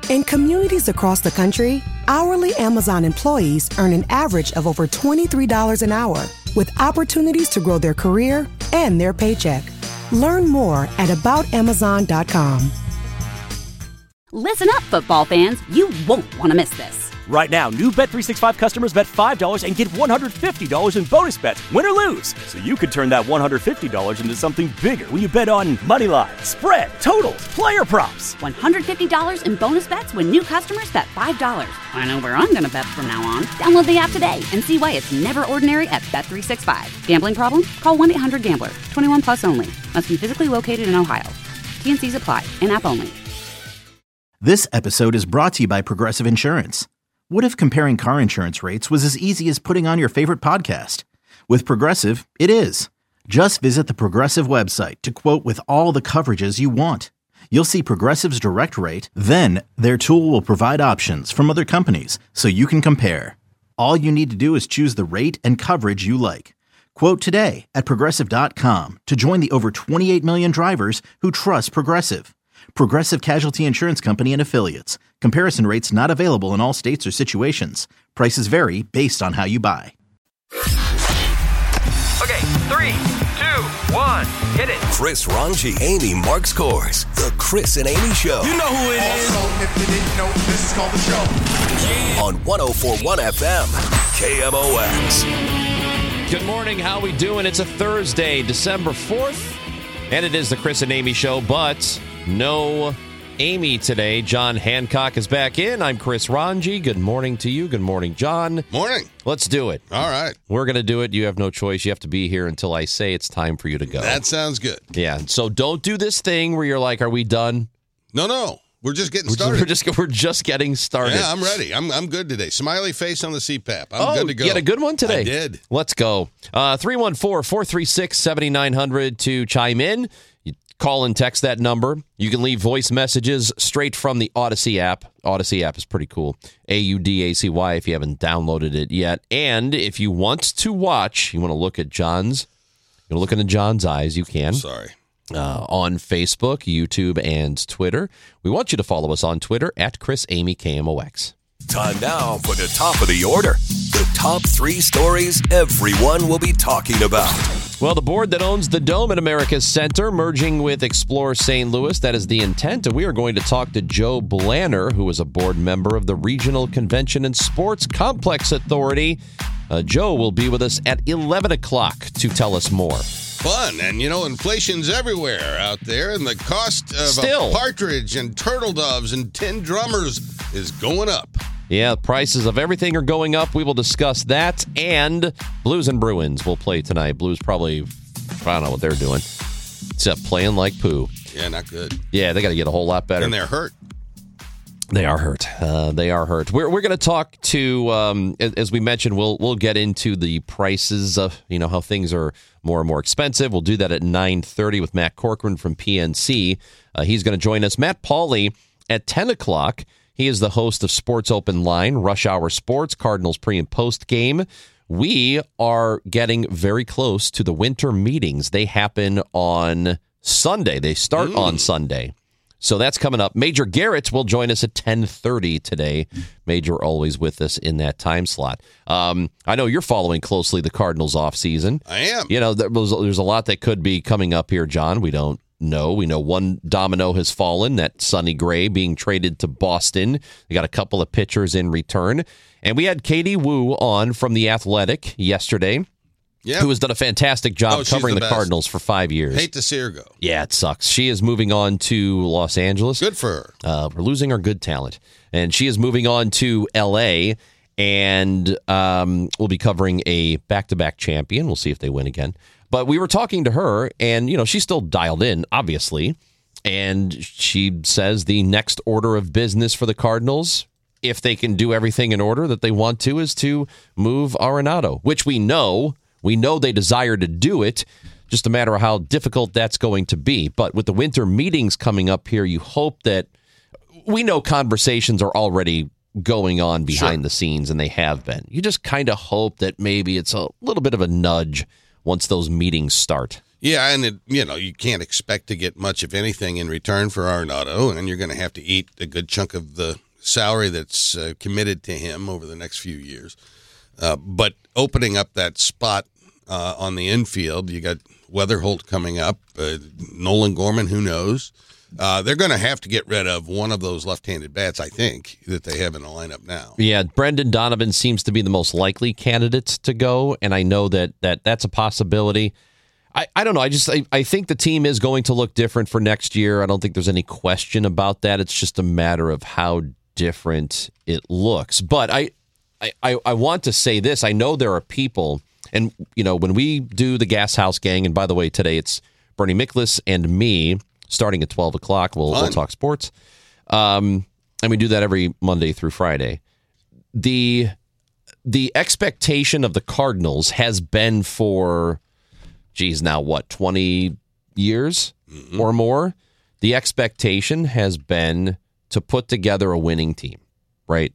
In communities across the country, hourly Amazon employees earn an average of over $23 an hour, with opportunities to grow their career and their paycheck. Learn more at aboutamazon.com. Listen up, football fans. You won't want to miss this. Right now, new Bet365 customers bet $5 and get $150 in bonus bets, win or lose. So you could turn that $150 into something bigger when you bet on money line, spread, totals, player props. $150 in bonus bets when new customers bet $5. I know where I'm going to bet from now on. Download the app today and see why it's never ordinary at Bet365. Gambling problem? Call 1-800-GAMBLER. 21 plus only. Must be physically located in Ohio. T&Cs apply. In-app only. This episode is brought to you by Progressive Insurance. What if comparing car insurance rates was as easy as putting on your favorite podcast? With Progressive, it is. Just visit the Progressive website to quote with all the coverages you want. You'll see Progressive's direct rate, then their tool will provide options from other companies so you can compare. All you need to do is choose the rate and coverage you like. Quote today at Progressive.com to join the over 28 million drivers who trust Progressive. Progressive Casualty Insurance Company and Affiliates. Comparison rates not available in all states or situations. Prices vary based on how you buy. Okay, 3, 2, 1, hit it. Chris Ranji, Amy Marks Kors. The Chris and Amy Show. You know who it is. Also, if you didn't know, this is called The Show. Yeah. On 104.1 FM, KMOX. Good morning. How we doing? It's a Thursday, December 4th, and it is the Chris and Amy Show, but no Amy today. John Hancock is back in. I'm Chris Ranji. Good morning to you. Good morning, John. Morning. Let's do it. All right. We're going to do it. You have no choice. You have to be here until I say it's time for you to go. That sounds good. Yeah. So don't do this thing where you're like, are we done? No. We're just getting started. We're just getting started. Yeah, I'm ready. I'm good today. Smiley face on the CPAP. I'm good to go. You had a good one today? I did. Let's go. 314-436-7900 to chime in. Call and text that number. You can leave voice messages straight from the Odyssey app. Odyssey app is pretty cool. AUDACY if you haven't downloaded it yet. And if you want to watch, you want to look at John's, you want to look into John's eyes, you can. Sorry. On Facebook, YouTube, and Twitter. We want you to follow us on Twitter at ChrisAmyKMOX. Time now for the top of the order. The top 3 stories everyone will be talking about. Well, the board that owns the Dome at America's Center merging with Explore St. Louis, that is the intent. And we are going to talk to Joe Blanner, who is a board member of the Regional Convention and Sports Complex Authority. Joe will be with us at 11 o'clock to tell us more. Fun. And, inflation's everywhere out there, and the cost of a partridge and turtle doves and tin drummers is going up. Yeah, prices of everything are going up. We will discuss that, and Blues and Bruins will play tonight. Blues probably, I don't know what they're doing, except playing like poo. Yeah, not good. Yeah, they got to get a whole lot better. And they're hurt. They are hurt. They are hurt. We're going to talk to, as we mentioned, we'll get into the prices of, how things are more and more expensive. We'll do that at 9:30 with Matt Corcoran from PNC. He's going to join us. Matt Pauley at 10 o'clock. He is the host of Sports Open Line, Rush Hour Sports, Cardinals pre- and post-game. We are getting very close to the winter meetings. They happen on Sunday. They start on Sunday. So that's coming up. Major Garrett will join us at 10:30 today. Major always with us in that time slot. I know you're following closely the Cardinals offseason. I am. There's a lot that could be coming up here, John. We don't know. We know one domino has fallen, that Sonny Gray being traded to Boston. We got a couple of pitchers in return. And we had Katie Wu on from The Athletic yesterday. Yep. Who has done a fantastic job covering the Cardinals for 5 years. Hate to see her go. Yeah, it sucks. She is moving on to Los Angeles. Good for her. We're losing our good talent. And she is moving on to L.A., and we'll be covering a back-to-back champion. We'll see if they win again. But we were talking to her, and, she's still dialed in, obviously. And she says the next order of business for the Cardinals, if they can do everything in order that they want to, is to move Arenado, which we know. We know they desire to do it, just a matter of how difficult that's going to be. But with the winter meetings coming up here, you hope that we know conversations are already going on behind the scenes, and they have been. You just kind of hope that maybe it's a little bit of a nudge once those meetings start. Yeah, and you can't expect to get much of anything in return for Arenado, and you're going to have to eat a good chunk of the salary that's committed to him over the next few years. But opening up that spot on the infield, you got Weatherholt coming up, Nolan Gorman, who knows? They're going to have to get rid of one of those left-handed bats, I think, that they have in the lineup now. Yeah, Brendan Donovan seems to be the most likely candidate to go, and I know that's a possibility. I don't know. I think the team is going to look different for next year. I don't think there's any question about that. It's just a matter of how different it looks. But I want to say this. I know there are people, and when we do the Gas House Gang, and by the way, today it's Bernie Miklas and me, starting at 12 o'clock. We'll talk sports. And we do that every Monday through Friday. The expectation of the Cardinals has been for, now what, 20 years or more? The expectation has been to put together a winning team, right?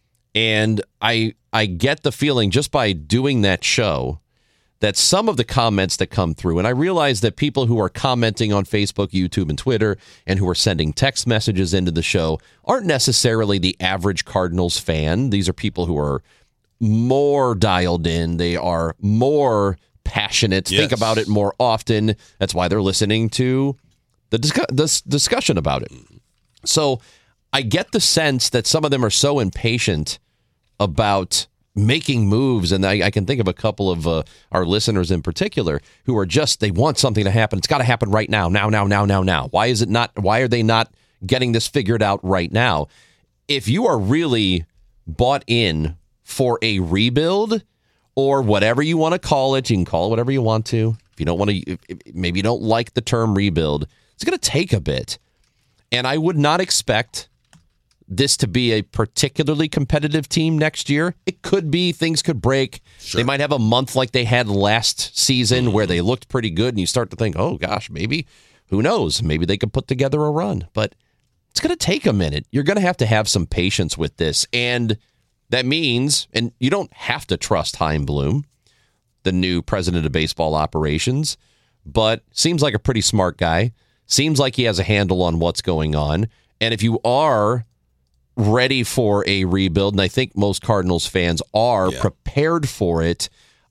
And I get the feeling just by doing that show that some of the comments that come through, and I realize that people who are commenting on Facebook, YouTube, and Twitter, and who are sending text messages into the show aren't necessarily the average Cardinals fan. These are people who are more dialed in. They are more passionate, think about it more often. That's why they're listening to the discussion about it. So I get the sense that some of them are so impatient about making moves, and I can think of a couple of our listeners in particular who are they want something to happen. It's got to happen right now. Why is it not? Why are they not getting this figured out right now? If you are really bought in for a rebuild, or whatever you want to call it, you can call it whatever you want to. If you don't want to, maybe you don't like the term rebuild, it's going to take a bit. And I would not expect this to be a particularly competitive team next year. It could be, things could break. Sure. They might have a month like they had last season where they looked pretty good, and you start to think, oh gosh, maybe, who knows, maybe they could put together a run. But it's going to take a minute. You're going to have some patience with this. And that means, and you don't have to trust Chaim Bloom, the new president of baseball operations, but seems like a pretty smart guy. Seems like he has a handle on what's going on. And if you are ready for a rebuild, and I think most Cardinals fans are prepared for it,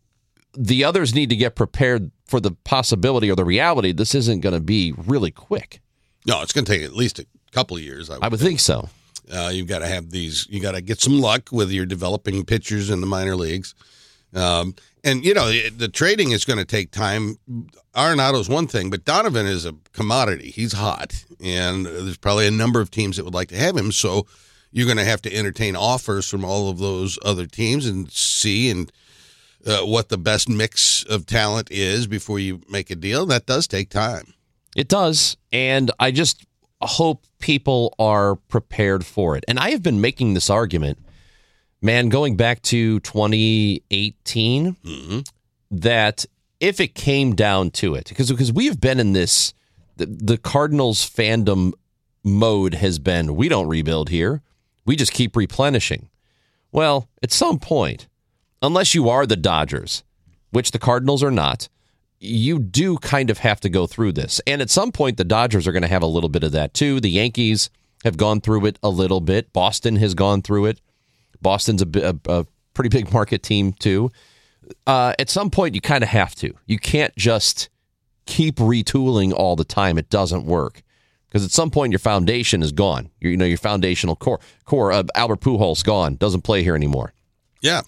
the others need to get prepared for the possibility or the reality this isn't going to be really quick. No, it's going to take at least a couple of years. I would think so. You've got to have you got to get some luck with your developing pitchers in the minor leagues. And, the trading is going to take time. Arenado's one thing, but Donovan is a commodity. He's hot, and there's probably a number of teams that would like to have him. So you're going to have to entertain offers from all of those other teams and see what the best mix of talent is before you make a deal. That does take time. It does, and I just hope people are prepared for it. And I have been making this argument, man, going back to 2018, that if it came down to it, because we've been in this, the Cardinals fandom mode has been, we don't rebuild here. We just keep replenishing. Well, at some point, unless you are the Dodgers, which the Cardinals are not, you do kind of have to go through this. And at some point, the Dodgers are going to have a little bit of that, too. The Yankees have gone through it a little bit. Boston has gone through it. Boston's a pretty big market team, too. At some point, you kind of have to. You can't just keep retooling all the time. It doesn't work. Because at some point, your foundation is gone. Your foundational core. Albert Pujols gone. Doesn't play here anymore. Yeah.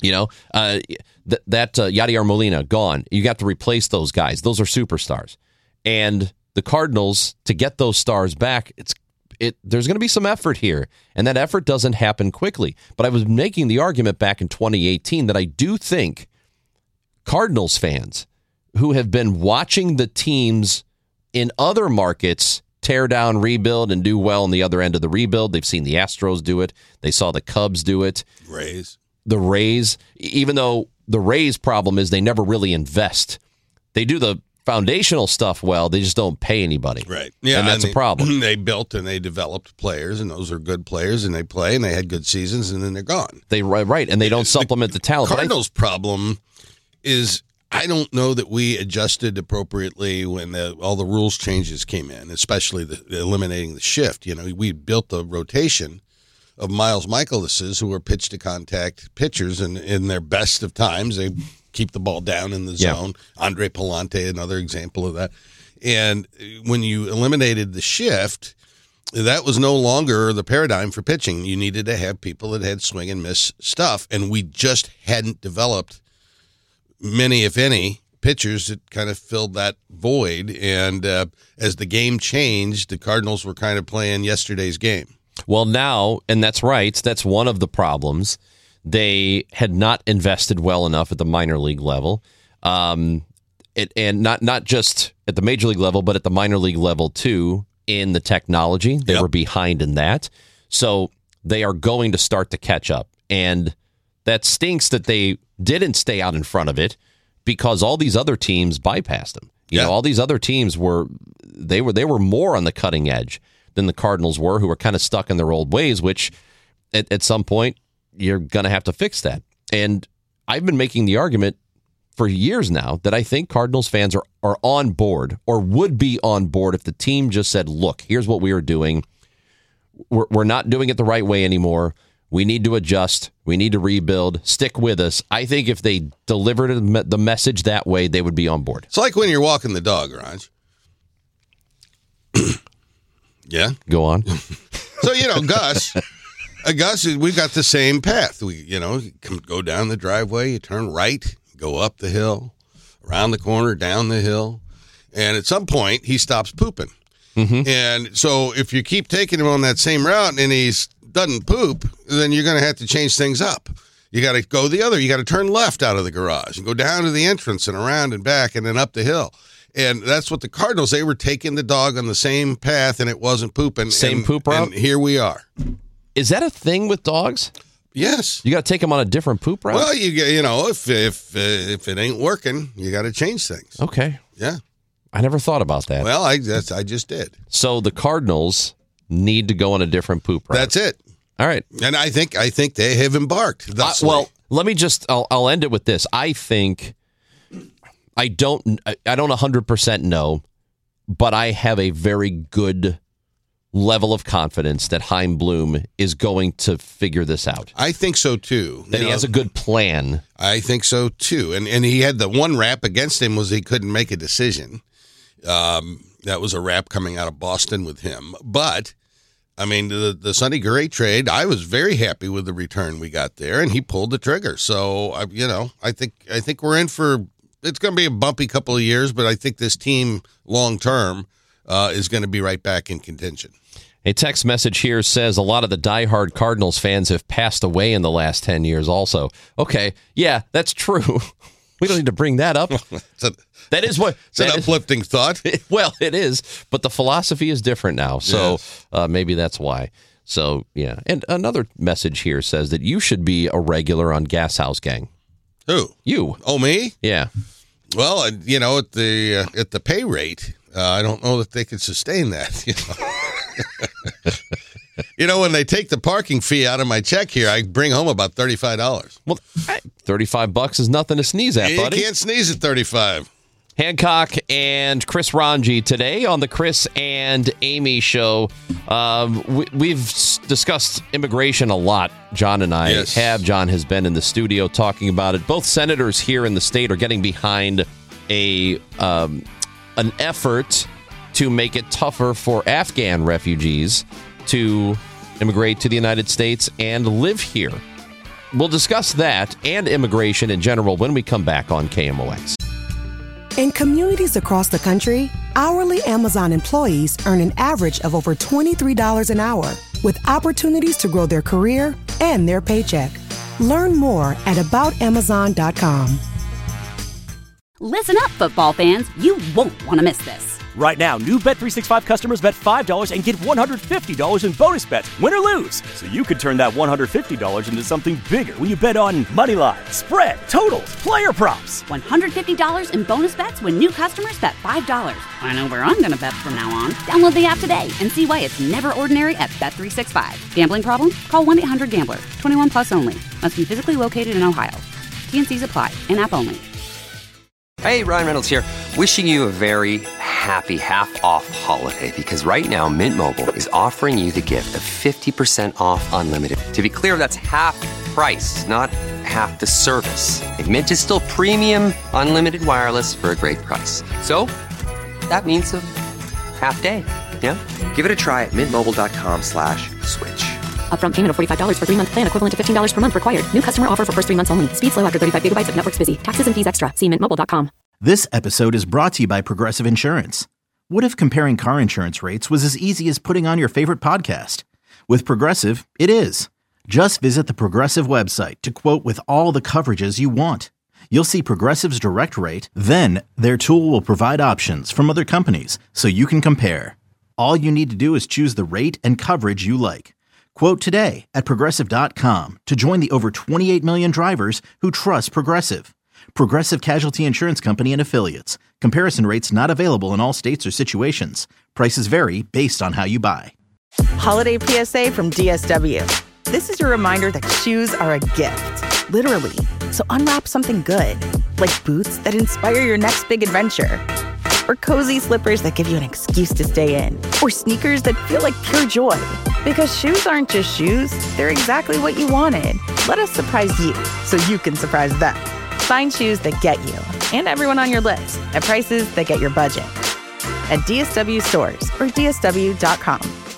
Yadier Molina, gone. You got to replace those guys. Those are superstars. And the Cardinals, to get those stars back, there's going to be some effort here. And that effort doesn't happen quickly. But I was making the argument back in 2018 that I do think Cardinals fans who have been watching the teams in other markets tear down, rebuild, and do well on the other end of the rebuild. They've seen the Astros do it. They saw the Cubs do it. The Rays, even though the Rays' problem is they never really invest. They do the foundational stuff well, they just don't pay anybody. Right. Yeah, and that's a problem. They built and they developed players, and those are good players, and they play, and they had good seasons, and then they're gone. Right, and they don't supplement the talent. Cardinals' problem is I don't know that we adjusted appropriately when all the rules changes came in, especially eliminating the shift. We built a rotation of Miles Michalises, who are pitch-to-contact pitchers, and in their best of times, they keep the ball down in the zone. Andre Palante, another example of that. And when you eliminated the shift, that was no longer the paradigm for pitching. You needed to have people that had swing and miss stuff, and we just hadn't developed many, if any, pitchers that kind of filled that void. And as the game changed, the Cardinals were kind of playing yesterday's game. Well, now, and that's right, that's one of the problems. They had not invested well enough at the minor league level, and not just at the major league level, but at the minor league level too, in the technology. They were behind in that. So they are going to start to catch up. And that stinks that they didn't stay out in front of it, because all these other teams bypassed them. You know, all these other teams were more on the cutting edge than the Cardinals were, who were kind of stuck in their old ways, which at some point you're going to have to fix that. And I've been making the argument for years now that I think Cardinals fans are on board, or would be on board, if the team just said, look, here's what we are doing. We're not doing it the right way anymore. We need to adjust. We need to rebuild. Stick with us. I think if they delivered the message that way, they would be on board. It's like when you're walking the dog, Raj. Yeah? Go on. So, Gus, we've got the same path. We, go down the driveway, you turn right, go up the hill, around the corner, down the hill, and at some point, he stops pooping. Mm-hmm. And so if you keep taking him on that same route and he doesn't poop, then you're going to have to change things up. You got to go you got to turn left out of the garage and go down to the entrance and around and back and then up the hill. And that's what the Cardinals, they were taking the dog on the same path and it wasn't pooping. Same poop route? And here we are. Is that a thing with dogs? Yes. You got to take them on a different poop route? Well, if it ain't working, you got to change things. Okay. Yeah. I never thought about that. Well, I just did. So the Cardinals need to go on a different poop route. That's it. All right. And I think they have embarked. Well, let me just I'll end it with this. I think I don't 100% know, but I have a very good level of confidence that Chaim Bloom is going to figure this out. I think so too. That he has a good plan. I think so too. And he had the one rap against him was he couldn't make a decision. That was a rap coming out of Boston with him. But I mean, the Sonny Gray trade, I was very happy with the return we got there, and he pulled the trigger. So I think we're in for. It's going to be a bumpy couple of years, but I think this team long term is going to be right back in contention. A text message here says a lot of the diehard Cardinals fans have passed away in the last 10 years also. Okay, yeah, that's true. We don't need to bring that up. That is what... It's an uplifting thought. Well, it is, but the philosophy is different now, so maybe that's why. So, yeah. And another message here says that you should be a regular on Gas House Gang. Who? You. Oh, me? Yeah. Well, at the pay rate, I don't know that they could sustain that. When they take the parking fee out of my check here, I bring home about $35. Well, $35 is nothing to sneeze at, buddy. You can't sneeze at $35. Hancock and Chris Ranji today on the Chris and Amy Show. We've discussed immigration a lot, John and I have. John has been in the studio talking about it. Both senators here in the state are getting behind an effort to make it tougher for Afghan refugees to immigrate to the United States and live here. We'll discuss that and immigration in general when we come back on KMOX. In communities across the country, hourly Amazon employees earn an average of over $23 an hour, with opportunities to grow their career and their paycheck. Learn more at aboutamazon.com. Listen up, football fans. You won't want to miss this. Right now, new Bet365 customers bet $5 and get $150 in bonus bets, win or lose. So you could turn that $150 into something bigger when you bet on money line, spread, totals, player props. $150 in bonus bets when new customers bet $5. I know where I'm going to bet from now on. Download the app today and see why it's never ordinary at Bet365. Gambling problem? Call 1-800-GAMBLER. 21 plus only. Must be physically located in Ohio. T&Cs apply. In-app only. Hey, Ryan Reynolds here. Wishing you a very happy half-off holiday because right now Mint Mobile is offering you the gift of 50% off unlimited. To be clear, that's half price, not half the service. And Mint is still premium unlimited wireless for a great price. So that means a half day. Yeah? Give it a try at mintmobile.com/switch. Upfront payment of $45 for 3-month plan, equivalent to $15 per month required. New customer offer for first 3 months only. Speed slow after 35 gigabytes if network's busy. Taxes and fees extra. See mintmobile.com. This episode is brought to you by Progressive Insurance. What if comparing car insurance rates was as easy as putting on your favorite podcast? With Progressive, it is. Just visit the Progressive website to quote with all the coverages you want. You'll see Progressive's direct rate, then their tool will provide options from other companies so you can compare. All you need to do is choose the rate and coverage you like. Quote today at Progressive.com to join the over 28 million drivers who trust Progressive. Progressive Casualty Insurance Company and Affiliates. Comparison rates not available in all states or situations. Prices vary based on how you buy. Holiday PSA from DSW. This is your reminder that shoes are a gift, literally. So unwrap something good, like boots that inspire your next big adventure. Or cozy slippers that give you an excuse to stay in. Or sneakers that feel like pure joy. Because shoes aren't just shoes, they're exactly what you wanted. Let us surprise you so you can surprise them. Find shoes that get you and everyone on your list at prices that get your budget. At DSW stores or DSW.com.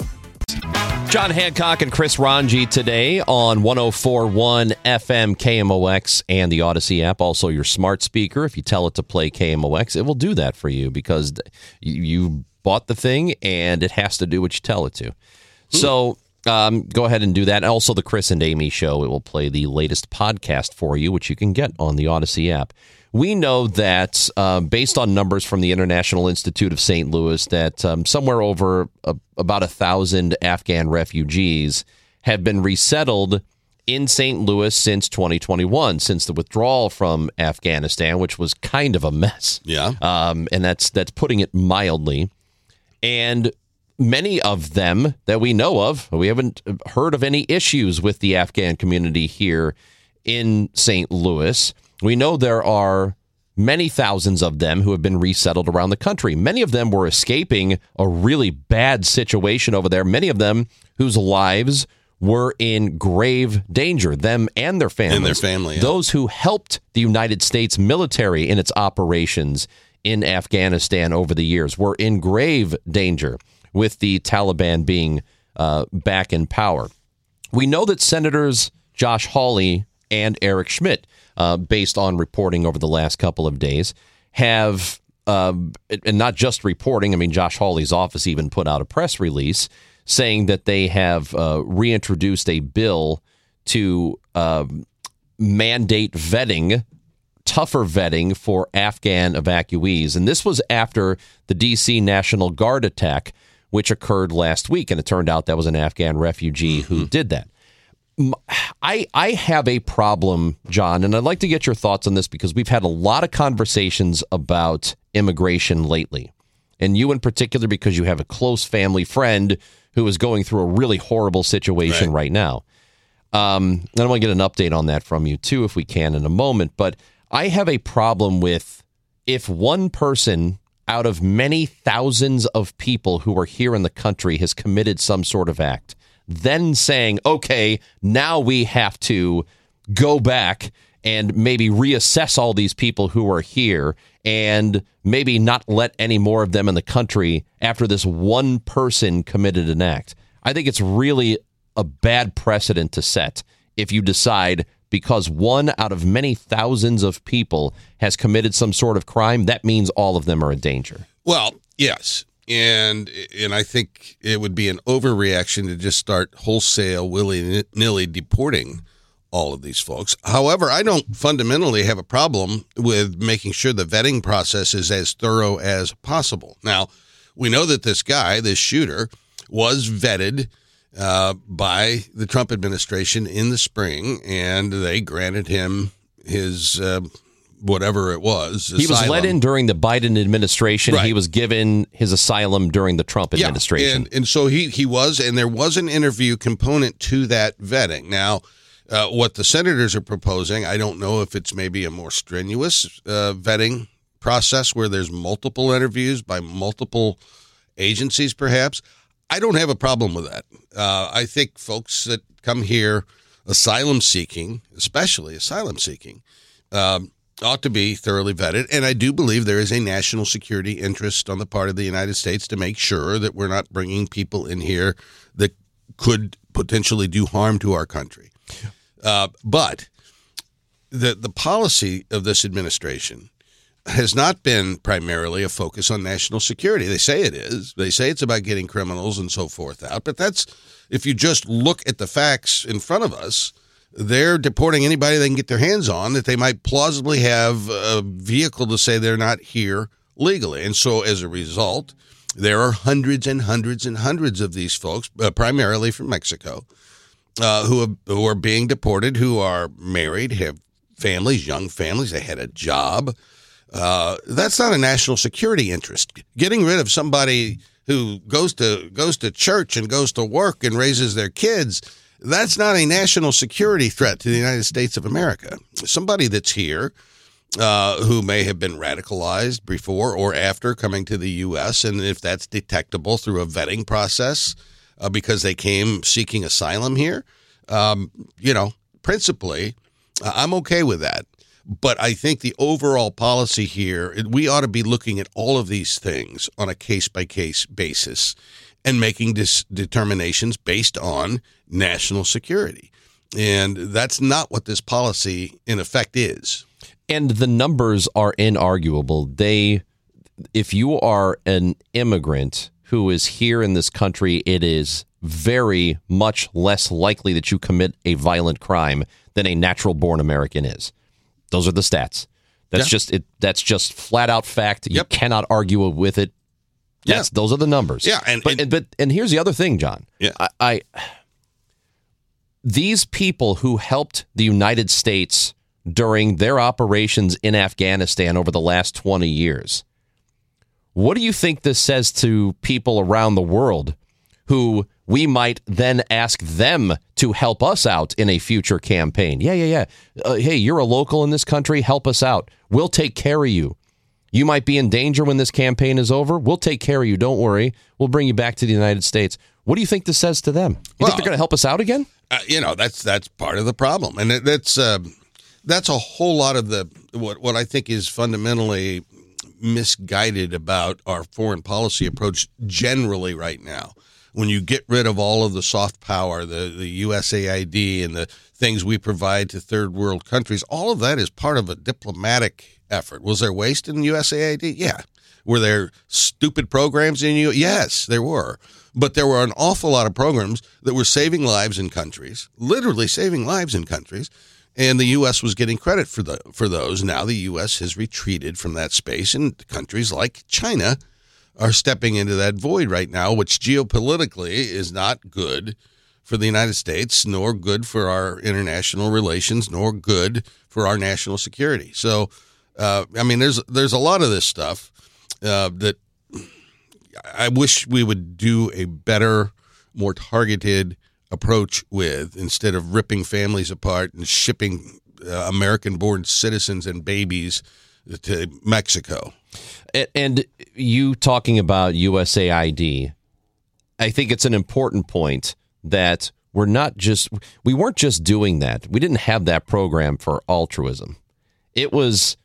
John Hancock and Chris Ranji today on 104.1 FM KMOX and the Odyssey app. Also, your smart speaker. If you tell it to play KMOX, it will do that for you because you bought the thing and it has to do what you tell it to. So go ahead and do that. Also, the Chris and Amy Show. It will play the latest podcast for you, which you can get on the Odyssey app. We know that based on numbers from the International Institute of St. Louis, that somewhere over about 1,000 Afghan refugees have been resettled in St. Louis since 2021, since the withdrawal from Afghanistan, which was kind of a mess. Yeah. And that's putting it mildly. And many of them that we know of, we haven't heard of any issues with the Afghan community here in St. Louis. We know there are many thousands of them who have been resettled around the country. Many of them were escaping a really bad situation over there. Many of them whose lives were in grave danger, them and their families. And their family, yeah. Those who helped the United States military in its operations in Afghanistan over the years were in grave danger with the Taliban being back in power. We know that Senators Josh Hawley and Eric Schmidt, based on reporting over the last couple of days, have, and not just reporting, I mean, Josh Hawley's office even put out a press release saying that they have reintroduced a bill to mandate vetting, tougher vetting for Afghan evacuees. And this was after the D.C. National Guard attack, which occurred last week. And it turned out that was an Afghan refugee who did that. I have a problem, John, and I'd like to get your thoughts on this because we've had a lot of conversations about immigration lately. And you in particular, because you have a close family friend who is going through a really horrible situation right now. And I want to get an update on that from you, too, if we can in a moment. But I have a problem with if one person out of many thousands of people who are here in the country has committed some sort of act, then saying, okay, now we have to go back and maybe reassess all these people who are here and maybe not let any more of them in the country after this one person committed an act. I think it's really a bad precedent to set if you decide because one out of many thousands of people has committed some sort of crime, that means all of them are in danger. Well, yes. And I think it would be an overreaction to just start wholesale, willy-nilly deporting all of these folks. However, I don't fundamentally have a problem with making sure the vetting process is as thorough as possible. Now, we know that this guy, this shooter, was vetted by the Trump administration in the spring, and they granted him his whatever it was. Asylum. He was let in during the Biden administration. Right. He was given his asylum during the Trump administration. And so he was, and there was an interview component to that vetting. Now, what the senators are proposing, I don't know if it's maybe a more strenuous vetting process where there's multiple interviews by multiple agencies, perhaps. I don't have a problem with that. I think folks that come here asylum seeking, especially asylum seeking, ought to be thoroughly vetted. And I do believe there is a national security interest on the part of the United States to make sure that we're not bringing people in here that could potentially do harm to our country. But the policy of this administration has not been primarily a focus on national security. They say it is. They say it's about getting criminals and so forth out. But that's, if you just look at the facts in front of us, they're deporting anybody they can get their hands on that they might plausibly have a vehicle to say they're not here legally. And so as a result, there are hundreds and hundreds and hundreds of these folks, primarily from Mexico, who are being deported, who are married, have families, young families, they had a job. That's not a national security interest. Getting rid of somebody who goes to church and goes to work and raises their kids, that's not a national security threat to the United States of America. Somebody that's here who may have been radicalized before or after coming to the U.S., and if that's detectable through a vetting process because they came seeking asylum here, principally, I'm okay with that. But I think the overall policy here, we ought to be looking at all of these things on a case-by-case basis and making determinations based on national security. And that's not what this policy, in effect, is. And the numbers are inarguable. If you are an immigrant who is here in this country, it is very much less likely that you commit a violent crime than a natural-born American is. Those are the stats. That's just flat out fact. You cannot argue with it. Those are the numbers. Yeah, and here's the other thing, John. Yeah. These people who helped the United States during their operations in Afghanistan over the last 20 years. What do you think this says to people around the world who we might then ask them to help us out in a future campaign? Yeah. Hey, you're a local in this country. Help us out. We'll take care of you. You might be in danger when this campaign is over. We'll take care of you. Don't worry. We'll bring you back to the United States. What do you think this says to them? You think they're going to help us out again? That's part of the problem. And that's a whole lot of what I think is fundamentally misguided about our foreign policy approach generally right now. When you get rid of all of the soft power, the USAID and the things we provide to third world countries, all of that is part of a diplomatic effort. Was there waste in USAID? Yeah. Were there stupid programs in you? Yes, there were. But there were an awful lot of programs that were saving lives in countries, literally saving lives in countries, and the U.S. was getting credit for those. Now the U.S. has retreated from that space, and countries like China are stepping into that void right now, which geopolitically is not good for the United States, nor good for our international relations, nor good for our national security. So, there's a lot of this stuff that I wish we would do a better, more targeted approach with, instead of ripping families apart and shipping American-born citizens and babies to Mexico. And you talking about USAID, I think it's an important point that we weren't just doing that. We didn't have that program for altruism. It was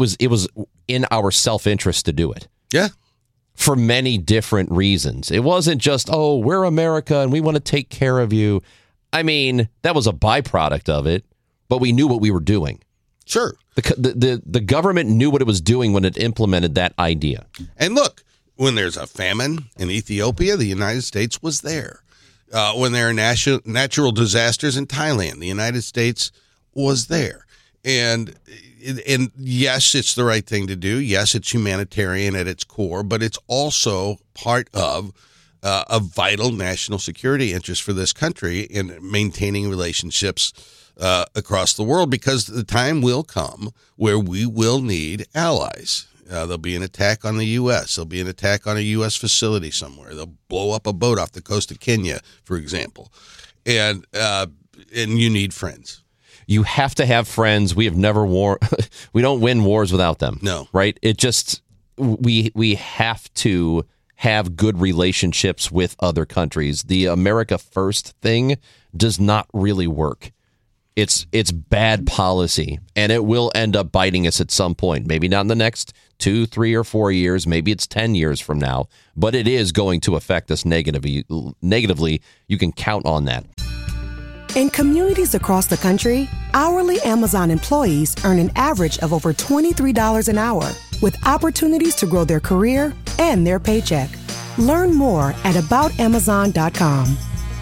in our self-interest to do it. Yeah. For many different reasons. It wasn't just, we're America and we want to take care of you. I mean, that was a byproduct of it, but we knew what we were doing. Sure. The government knew what it was doing when it implemented that idea. And look, when there's a famine in Ethiopia, the United States was there. When there are natural disasters in Thailand, the United States was there. And yes, it's the right thing to do. Yes, it's humanitarian at its core, but it's also part of a vital national security interest for this country in maintaining relationships across the world, because the time will come where we will need allies. There'll be an attack on the U.S. There'll be an attack on a U.S. facility somewhere. They'll blow up a boat off the coast of Kenya, for example. And you need friends. You have to have friends. We have never we don't win wars without them. No. Right? It just, we have to have good relationships with other countries. The America First thing does not really work. It's bad policy, and it will end up biting us at some point. Maybe not in the next 2, 3, or 4 years. Maybe it's 10 years from now. But it is going to affect us negatively. You can count on that. In communities across the country, hourly Amazon employees earn an average of over $23 an hour, with opportunities to grow their career and their paycheck. Learn more at aboutamazon.com.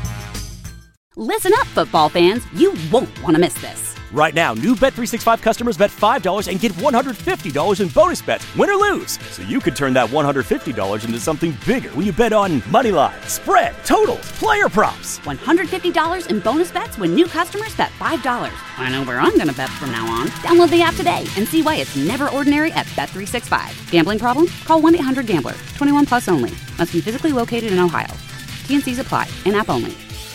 Listen up, football fans. You won't want to miss this. Right now, new Bet365 customers bet $5 and get $150 in bonus bets, win or lose. So you could turn that $150 into something bigger when you bet on money line, spread, totals, player props. $150 in bonus bets when new customers bet $5. I know where I'm going to bet from now on. Download the app today and see why it's never ordinary at Bet365. Gambling problem? Call 1-800-GAMBLER. 21 plus only. Must be physically located in Ohio. T&Cs apply. In-app only.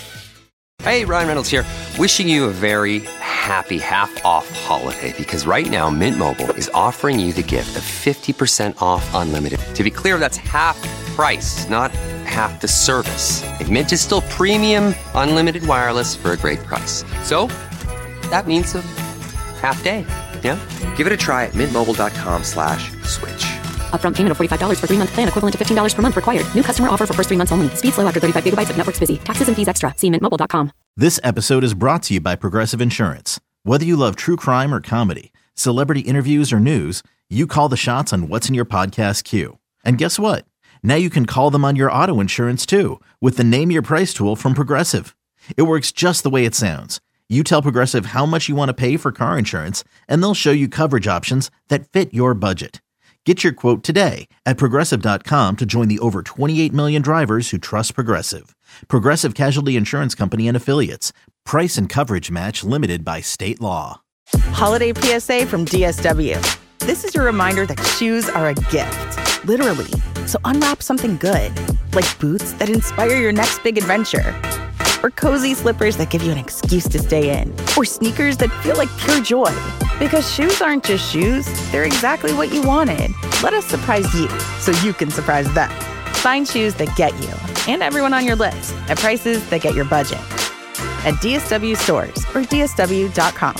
Hey, Ryan Reynolds here, wishing you a very happy half-off holiday, because right now Mint Mobile is offering you the gift of 50% off unlimited. To be clear, that's half price, not half the service. And Mint is still premium unlimited wireless for a great price. So that means a half day, yeah? Give it a try at mintmobile.com/switch. Upfront payment of $45 for 3-month plan, equivalent to $15 per month required. New customer offer for first 3 months only. Speed slow after 35 gigabytes if network's busy. Taxes and fees extra. See mintmobile.com. This episode is brought to you by Progressive Insurance. Whether you love true crime or comedy, celebrity interviews or news, you call the shots on what's in your podcast queue. And guess what? Now you can call them on your auto insurance too, with the Name Your Price tool from Progressive. It works just the way it sounds. You tell Progressive how much you want to pay for car insurance, and they'll show you coverage options that fit your budget. Get your quote today at Progressive.com to join the over 28 million drivers who trust Progressive. Progressive Casualty Insurance Company and Affiliates. Price and coverage match limited by state law. Holiday PSA from DSW. This is your reminder that shoes are a gift, literally. So unwrap something good, like boots that inspire your next big adventure, or cozy slippers that give you an excuse to stay in, or sneakers that feel like pure joy. Because shoes aren't just shoes, they're exactly what you wanted. Let us surprise you so you can surprise them. Find shoes that get you and everyone on your list at prices that get your budget. At DSW stores or DSW.com.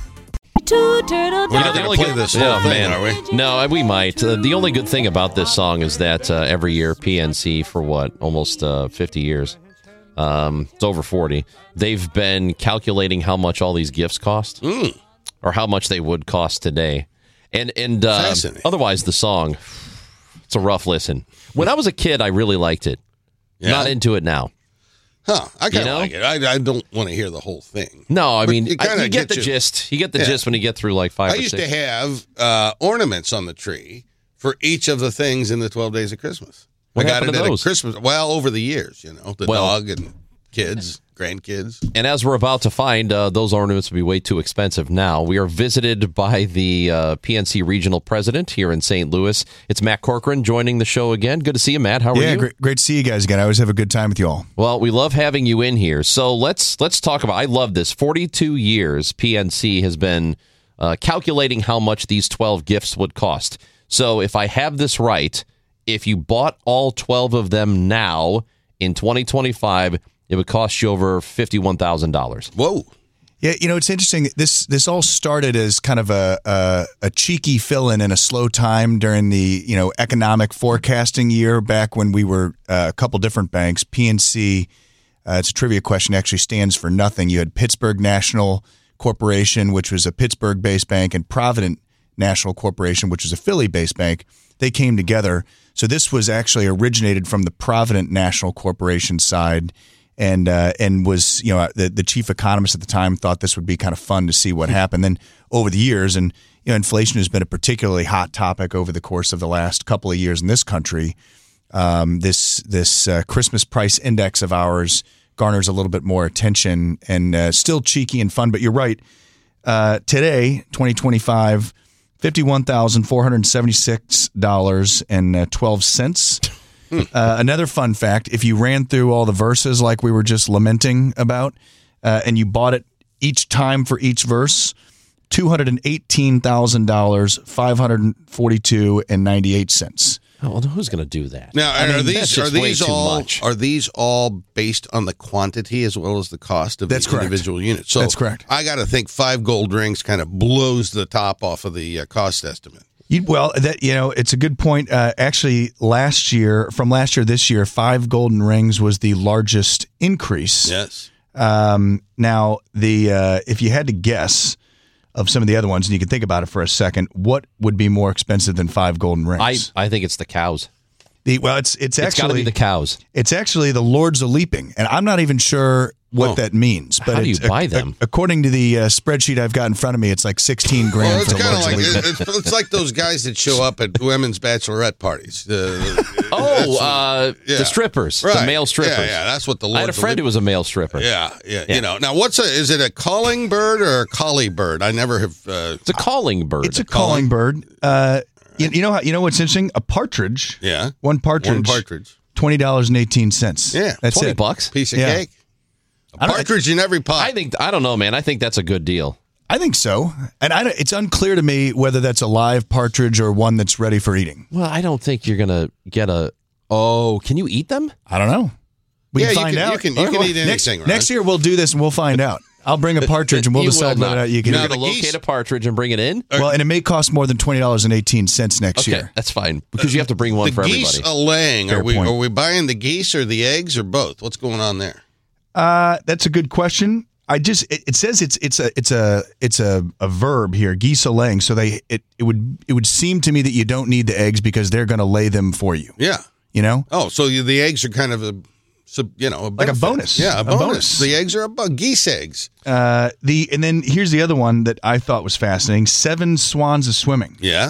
We're not going to play this whole thing, are we? No, we might. The only good thing about this song is that every year PNC for almost 50 years. It's over 40. They've been calculating how much all these gifts cost, or how much they would cost today, and otherwise the song, it's a rough listen. When I was a kid, I really liked it. Yeah. Not into it now. Huh? I kind of like it. I don't want to hear the whole thing. No, I mean, you get the gist. You get the gist when you get through like 5 or 6. I used to have ornaments on the tree for each of the things in the 12 Days of Christmas. What I got happened it to at those? Christmas. Well, over the years, the dog and kids, grandkids. And as we're about to find, those ornaments will be way too expensive now. We are visited by the PNC regional president here in St. Louis. It's Matt Corcoran joining the show again. Good to see you, Matt. How are you? Yeah, great to see you guys again. I always have a good time with you all. Well, we love having you in here. So let's talk about, I love this. 42 years PNC has been calculating how much these 12 gifts would cost. So if I have this right, if you bought all 12 of them now in 2025, it would cost you over $51,000. Whoa. Yeah, it's interesting. This all started as kind of a cheeky fill-in a slow time during the economic forecasting year back when we were a couple different banks. PNC, it's a trivia question, actually stands for nothing. You had Pittsburgh National Corporation, which was a Pittsburgh-based bank, and Provident National Corporation, which was a Philly-based bank. They came together. So this was actually originated from the Provident National Corporation side, and was the chief economist at the time thought this would be kind of fun to see what happened. Then over the years, and inflation has been a particularly hot topic over the course of the last couple of years in this country. This Christmas price index of ours garners a little bit more attention, and still cheeky and fun. But you're right. Today, 2025. $51,476.12. Another fun fact, if you ran through all the verses like we were just lamenting about, and you bought it each time for each verse, $218,000, $542.98. Oh, well, who's going to do that? Now, are these all based on the quantity as well as the cost of the individual units? So that's correct. I got to think 5 gold rings kind of blows the top off of the cost estimate. It's a good point. Actually, from last year, this year, 5 golden rings was the largest increase. Yes. Now, if you had to guess of some of the other ones, and you can think about it for a second, what would be more expensive than 5 golden rings? I think it's the cows. It's got to be the cows. It's actually the Lords of Leaping, and I'm not even sure what that means. But how do you buy them? According to the spreadsheet I've got in front of me, it's like $16,000 Well, for the Lords of Leaping. It's like those guys that show up at women's bachelorette parties. The strippers, right. The male strippers. Yeah, that's what the Lords I had a friend who was a male stripper. Yeah. Now, is it a calling bird or a collie bird? I never have. It's a calling bird. It's a calling bird. You know what's interesting? A partridge. Yeah. One partridge. $20.18. Yeah. That's $20. Piece of cake. A partridge in every pot. I don't know, man. I think that's a good deal. I think so. And it's unclear to me whether that's a live partridge or one that's ready for eating. Well, I don't think you're going to get can you eat them? I don't know. We can find out. You can eat anything, Next year we'll do this and we'll find out. I'll bring a partridge and we'll decide whether or not you can eat it. Locate a partridge and bring it in? Well, and it may cost more than $20.18 next year. That's fine, because you have to bring one for everybody. The geese are laying. Are we buying the geese or the eggs or both? What's going on there? That's a good question. It says it's a verb here, geese are laying. So it would seem to me that you don't need the eggs because they're going to lay them for you. Yeah. You know? Oh, so the eggs are kind of a bonus. Yeah, a bonus. The eggs are geese eggs. And then here's the other one that I thought was fascinating: 7 swans of swimming. Yeah.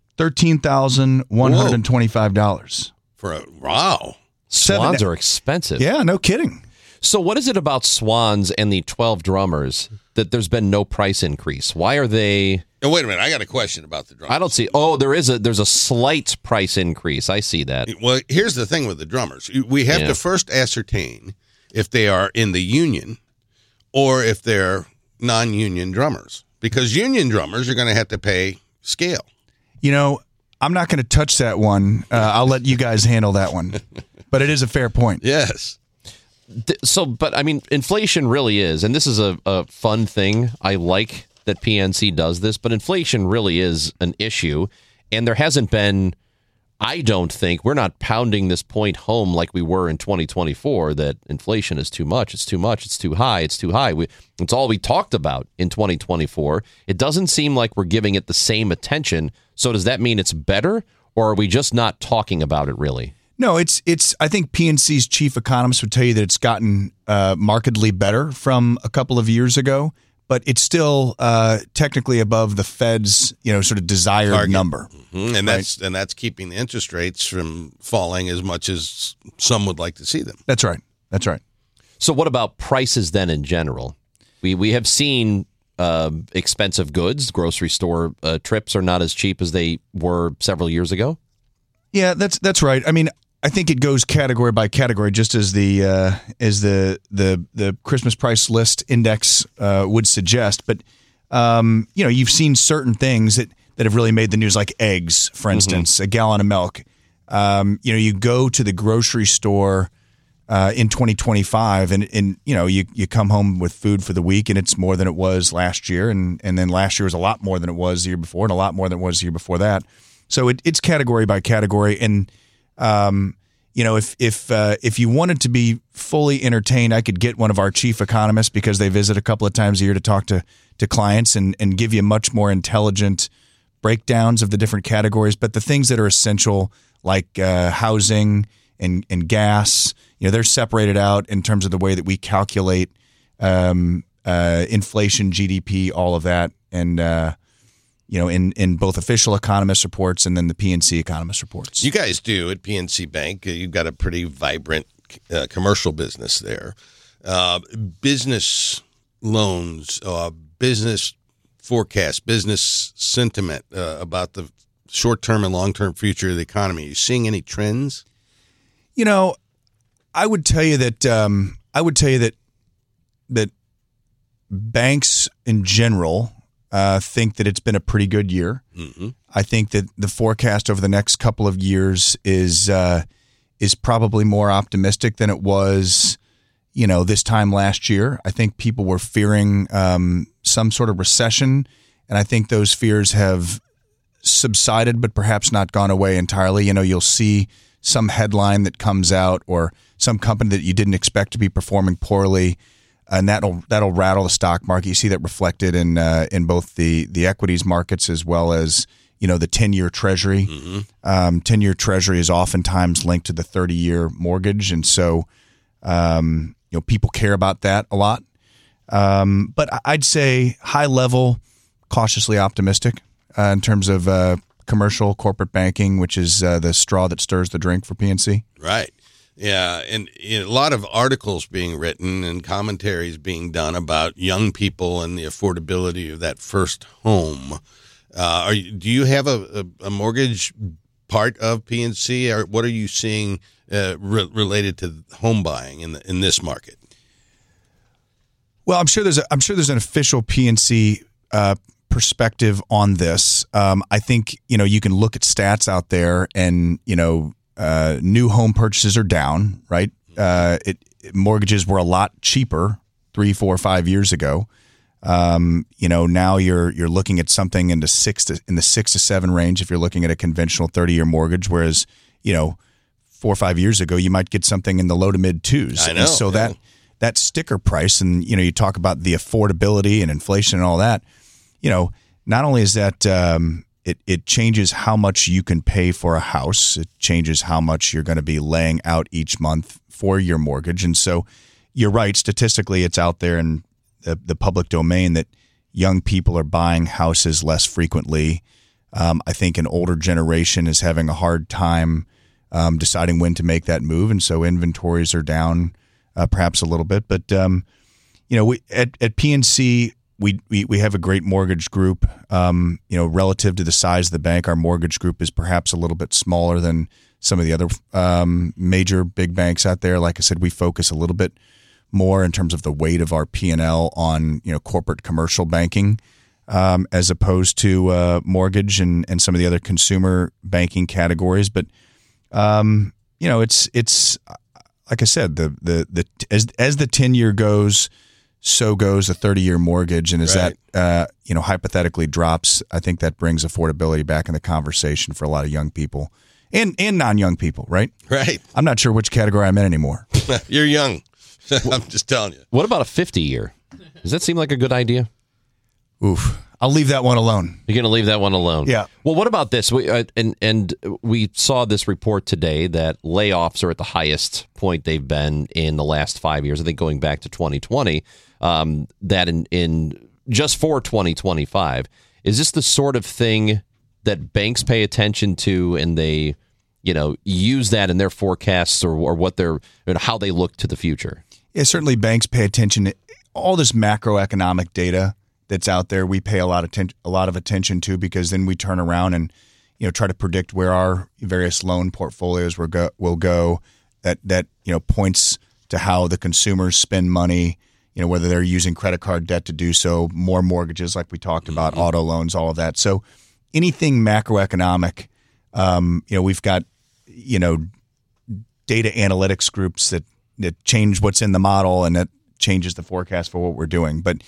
$13,125 wow. Swans are expensive. Yeah, no kidding. So what is it about swans and the 12 drummers that there's been no price increase? Why are they? Oh, wait a minute. I got a question about the drummers. I don't see. There's a slight price increase. I see that. Well, here's the thing with the drummers. We have to first ascertain if they are in the union or if they're non-union drummers, because union drummers are going to have to pay scale. I'm not going to touch that one. I'll let you guys handle that one. But it is a fair point. Yes. But I mean, inflation really is, and this is a fun thing. I like that PNC does this, but inflation really is an issue, and there hasn't been, I don't think, we're not pounding this point home like we were in 2024, that inflation is too much, it's too much, it's too high, it's too high. It's all we talked about in 2024. It doesn't seem like we're giving it the same attention, so does that mean it's better, or are we just not talking about it really? No, it's. I think PNC's chief economist would tell you that it's gotten markedly better from a couple of years ago, but it's still technically above the Fed's sort of desired number. Mm-hmm. And that's keeping the interest rates from falling as much as some would like to see them. That's right. So what about prices then in general? We have seen expensive goods. Grocery store trips are not as cheap as they were several years ago. Yeah, that's right. I mean, I think it goes category by category, just as the Christmas price list index would suggest. But you've seen certain things that have really made the news, like eggs, for instance, a gallon of milk. You go to the grocery store in 2025, and you come home with food for the week, and it's more than it was last year, and then last year was a lot more than it was the year before, and a lot more than it was the year before that. So it's category by category, and if you wanted to be fully entertained, I could get one of our chief economists, because they visit a couple of times a year to talk to clients and give you much more intelligent breakdowns of the different categories. But the things that are essential, like housing and gas, they're separated out in terms of the way that we calculate inflation, GDP, all of that, and in both official economist reports and then the PNC economist reports. You guys do at PNC Bank. You've got a pretty vibrant commercial business there. Business loans, business forecast, business sentiment about the short-term and long-term future of the economy. Are you seeing any trends? I would tell you that banks in general think that it's been a pretty good year. Mm-hmm. I think that the forecast over the next couple of years is probably more optimistic than it was, this time last year. I think people were fearing some sort of recession, and I think those fears have subsided, but perhaps not gone away entirely. You'll see some headline that comes out or some company that you didn't expect to be performing poorly, and that'll rattle the stock market. You see that reflected in both the equities markets as well as the 10-year Treasury. Mm-hmm. 10-year Treasury is oftentimes linked to the 30-year mortgage, and so people care about that a lot. But I'd say high level, cautiously optimistic in terms of commercial corporate banking, which is the straw that stirs the drink for PNC. Right. Yeah, and a lot of articles being written and commentaries being done about young people and the affordability of that first home. Do you have a mortgage part of PNC, or what are you seeing related to home buying in this market? Well, I'm sure there's an official PNC perspective on this. I think you can look at stats out there, and new home purchases are down. Right, mortgages were a lot cheaper 3, 4, 5 years ago. Now you're looking at something in the 6 to 7 range if you're looking at a conventional 30-year mortgage, whereas 4 or 5 years ago you might get something in the low to mid 2s. I know. And so that sticker price, and you talk about the affordability and inflation and all that. Not only is that it changes how much you can pay for a house, it changes how much you're going to be laying out each month for your mortgage. And so you're right, statistically it's out there in the public domain that young people are buying houses less frequently. I think an older generation is having a hard time deciding when to make that move, and so inventories are down perhaps a little bit. But we at PNC we have a great mortgage group. Relative to the size of the bank, our mortgage group is perhaps a little bit smaller than some of the other major big banks out there. Like I said, we focus a little bit more in terms of the weight of our P&L on corporate commercial banking as opposed to mortgage and some of the other consumer banking categories. But it's like I said, as the 10-year goes, so goes a 30-year mortgage, and as right. that hypothetically drops, I think that brings affordability back in the conversation for a lot of young people and non-young people. Right. Right. I'm not sure which category I'm in anymore. You're young. I'm just telling you. What about a 50-year? Does that seem like a good idea? Oof. I'll leave that one alone. You're going to leave that one alone? Yeah. Well, what about this? We saw this report today that layoffs are at the highest point they've been in the last 5 years. I think going back to 2020, that in just for 2025. Is this the sort of thing that banks pay attention to, and they use that in their forecasts or what how they look to the future? Yeah, certainly banks pay attention to all this macroeconomic data that's out there. We pay a lot of attention to, because then we turn around and try to predict where our various loan portfolios will go. That points to how the consumers spend money. Whether they're using credit card debt to do so, more mortgages like we talked about, auto loans, all of that. So anything macroeconomic, we've got data analytics groups that change what's in the model, and that changes the forecast for what we're doing. But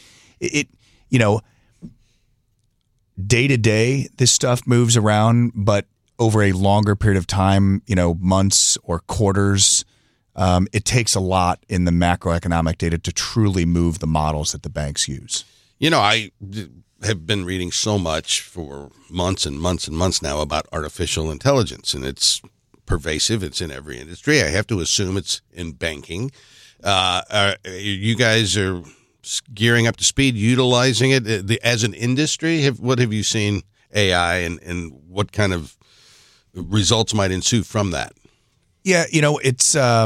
day to day, this stuff moves around, but over a longer period of time, months or quarters, it takes a lot in the macroeconomic data to truly move the models that the banks use. I have been reading so much for months and months and months now about artificial intelligence, and it's pervasive. It's in every industry. I have to assume it's in banking. You guys are gearing up to speed, utilizing it as an industry. What have you seen AI and what kind of results might ensue from that? Yeah, it's I'll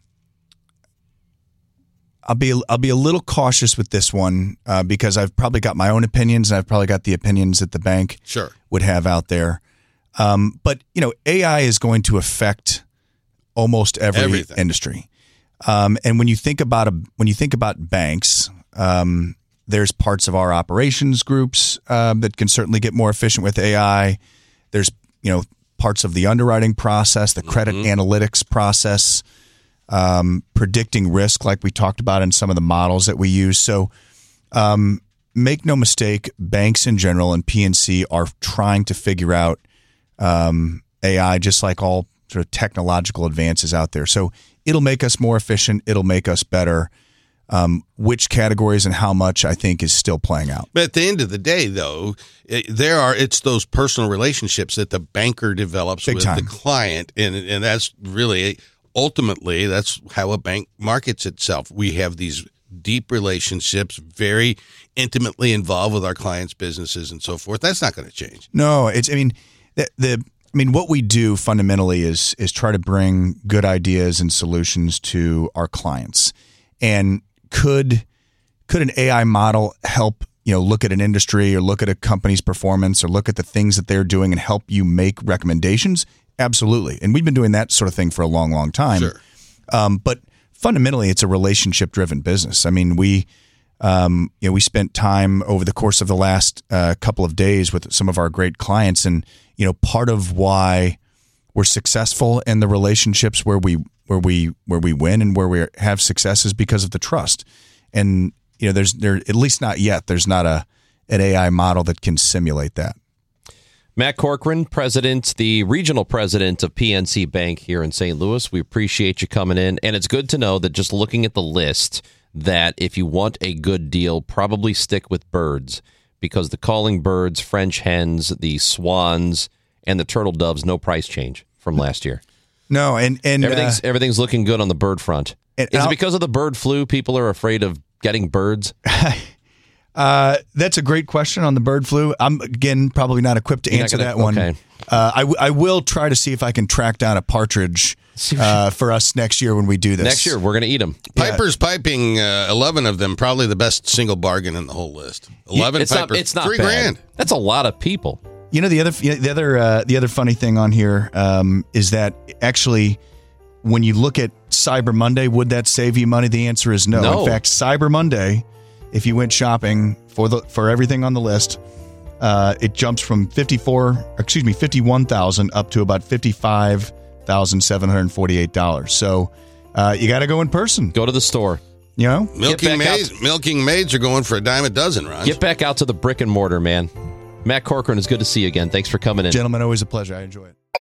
be a little cautious with this one because I've probably got my own opinions, and I've probably got the opinions that the bank would have out there. But AI is going to affect almost everything. Industry. And when you think about banks, There's parts of our operations groups that can certainly get more efficient with AI. There's, parts of the underwriting process, the credit analytics process, predicting risk like we talked about in some of the models that we use. So make no mistake, banks in general and PNC are trying to figure out AI just like all sort of technological advances out there. So it'll make us more efficient. It'll make us better. Which categories and how much, I think, is still playing out. But at the end of the day, though, it's those personal relationships that the banker develops with the client, and that's really ultimately that's how a bank markets itself. We have these deep relationships, very intimately involved with our clients' businesses and so forth. That's not going to change. No, what we do fundamentally is try to bring good ideas and solutions to our clients. And could an AI model help, look at an industry or look at a company's performance or look at the things that they're doing and help you make recommendations? Absolutely. And we've been doing that sort of thing for a long, long time. Sure. But fundamentally, it's a relationship-driven business. I mean, we spent time over the course of the last couple of days with some of our great clients, and part of why we're successful in the relationships where we win and where we have success is because of the trust. And there's at least not yet. There's not an AI model that can simulate that. Matt Corcoran, the regional president of PNC Bank here in St. Louis. We appreciate you coming in, and it's good to know that just looking at the list, that if you want a good deal, probably stick with birds, because the calling birds, French hens, the swans, and the turtle doves, no price change from last year. No, and everything's looking good on the bird front. Is it because of the bird flu people are afraid of getting birds? That's a great question on the bird flu. I'm, again, probably not equipped to answer that one. Okay. I will try to see if I can track down a partridge for us next year when we do this. Next year, we're going to eat them. Piper's piping 11 of them, probably the best single bargain in the whole list. 11 Pipers, it's not $3,000. That's a lot of people. The other funny thing on here is that actually, when you look at Cyber Monday, would that save you money? The answer is no. In fact, Cyber Monday, if you went shopping for everything on the list, it jumps from $51,000 up to about $55,748. So you got to go in person. Go to the store. Milking maids are going for a dime a dozen, Ron. Get back out to the brick and mortar, man. Matt Corcoran, it's good to see you again. Thanks for coming in. Gentlemen, always a pleasure. I enjoy it.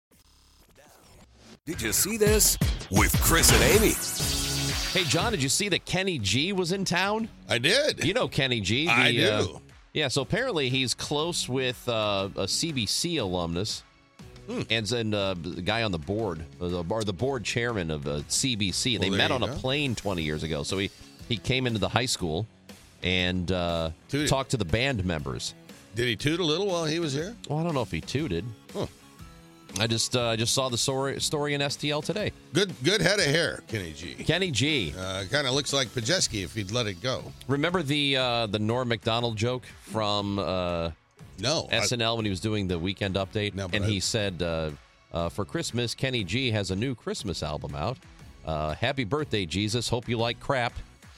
Did you see this? With Chris and Amy. Hey, John, did you see that Kenny G was in town? I did. You know Kenny G. I do. Yeah, so apparently he's close with a CBC alumnus and the guy on the board, or the board chairman of CBC. They met on a plane 20 years ago. So he came into the high school and talked to the band members. Did he toot a little while he was here? Well, I don't know if he tooted. Huh. I just saw the story in STL today. Good head of hair, Kenny G. Kenny G. Kind of looks like Pajeski if he'd let it go. Remember the Norm Macdonald joke from SNL when he was doing the Weekend Update? No, and he said, for Christmas, Kenny G has a new Christmas album out. Happy birthday, Jesus. Hope you like crap.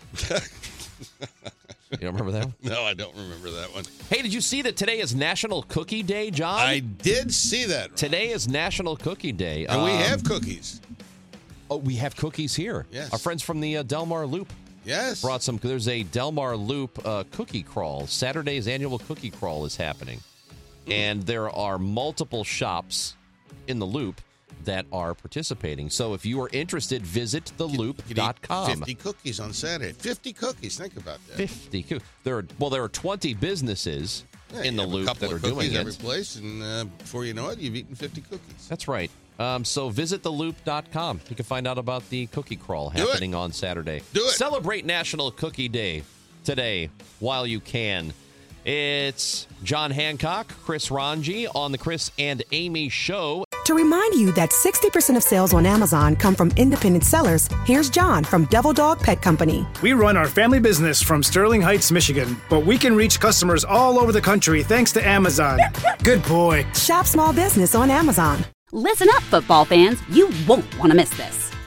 You don't remember that one? No, I don't remember that one. Hey, did you see that today is National Cookie Day, John? I did see that. Today is National Cookie Day. And we have cookies. Oh, we have cookies here. Yes. Our friends from the Delmar Loop. Yes. Brought some. There's a Delmar Loop cookie crawl. Saturday's annual cookie crawl is happening. And there are multiple shops in the Loop that are participating. So if you are interested, visit theloop.com. 50 cookies on Saturday. 50 cookies. Think about that. 50 cookies. There are 20 businesses in the Loop that are doing it. Every place, and before you know it, you've eaten 50 cookies. That's right. So visit theloop.com. You can find out about the cookie crawl happening on Saturday. Do it. Celebrate National Cookie Day today while you can. It's John Hancock, Chris Ranji on the Chris and Amy Show. To remind you that 60% of sales on Amazon come from independent sellers, here's John from Devil Dog Pet Company. We run our family business from Sterling Heights, Michigan, but we can reach customers all over the country thanks to Amazon. Good boy. Shop small business on Amazon. Listen up, football fans. You won't want to miss this.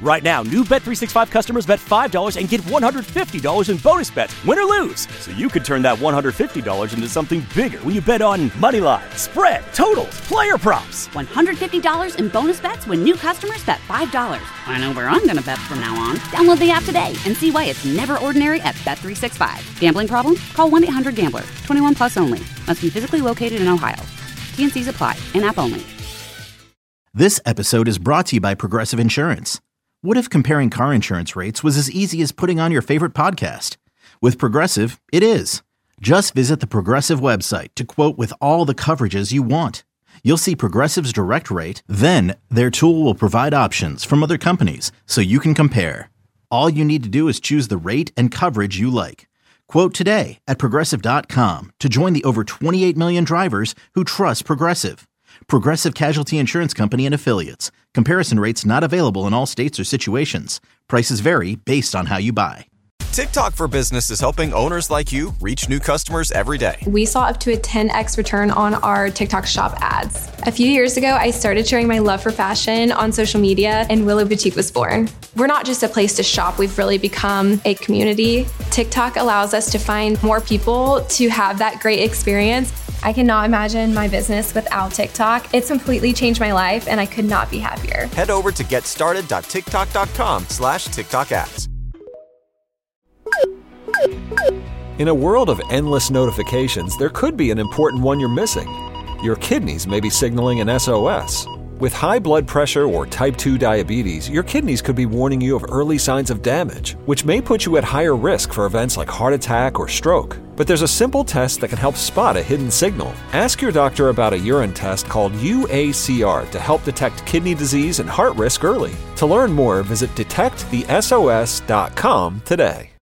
Right now, new Bet365 customers bet $5 and get $150 in bonus bets, win or lose. So you could turn that $150 into something bigger when you bet on moneyline, spread, totals, player props. $150 in bonus bets when new customers bet $5. I know where I'm going to bet from now on. Download the app today and see why it's never ordinary at Bet365. Gambling problem? Call 1-800-GAMBLER. 21 plus only. Must be physically located in Ohio. T&Cs apply. In-app only. This episode is brought to you by Progressive Insurance. What if comparing car insurance rates was as easy as putting on your favorite podcast? With Progressive, it is. Just visit the Progressive website to quote with all the coverages you want. You'll see Progressive's direct rate, then their tool will provide options from other companies so you can compare. All you need to do is choose the rate and coverage you like. Quote today at Progressive.com to join the over 28 million drivers who trust Progressive. Progressive Casualty Insurance Company and Affiliates. Comparison rates not available in all states or situations. Prices vary based on how you buy. TikTok for Business is helping owners like you reach new customers every day. We saw up to a 10x return on our TikTok shop ads. A few years ago, I started sharing my love for fashion on social media, and Willow Boutique was born. We're not just a place to shop, we've really become a community. TikTok allows us to find more people to have that great experience. I cannot imagine my business without TikTok. It's completely changed my life, and I could not be happier. Head over to getstarted.tiktok.com/TikTok ads. In a world of endless notifications, there could be an important one you're missing. Your kidneys may be signaling an SOS. With high blood pressure or type 2 diabetes, your kidneys could be warning you of early signs of damage, which may put you at higher risk for events like heart attack or stroke. But there's a simple test that can help spot a hidden signal. Ask your doctor about a urine test called UACR to help detect kidney disease and heart risk early. To learn more, visit detectthesos.com today.